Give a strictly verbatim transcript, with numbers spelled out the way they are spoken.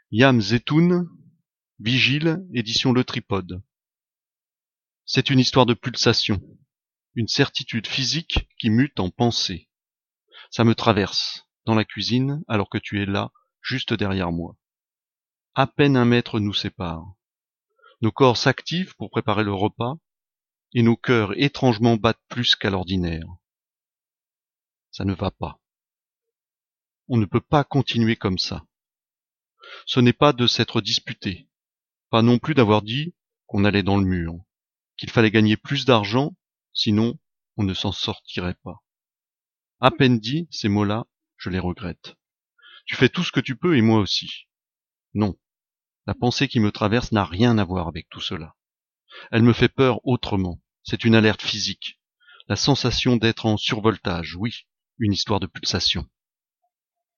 Yam Zetoun, Vigile, édition Le Tripode. C'est une histoire de pulsation, une certitude physique qui mute en pensée. Ça me traverse, dans la cuisine, alors que tu es là, juste derrière moi. À peine un mètre nous sépare. Nos corps s'activent pour préparer le repas, et nos cœurs étrangement battent plus qu'à l'ordinaire. Ça ne va pas. On ne peut pas continuer comme ça. Ce n'est pas de s'être disputé, pas non plus d'avoir dit qu'on allait dans le mur, qu'il fallait gagner plus d'argent, sinon on ne s'en sortirait pas. À peine dit, ces mots-là, je les regrette. Tu fais tout ce que tu peux et moi aussi. Non, la pensée qui me traverse n'a rien à voir avec tout cela. Elle me fait peur autrement. C'est une alerte physique. La sensation d'être en survoltage, oui, une histoire de pulsation.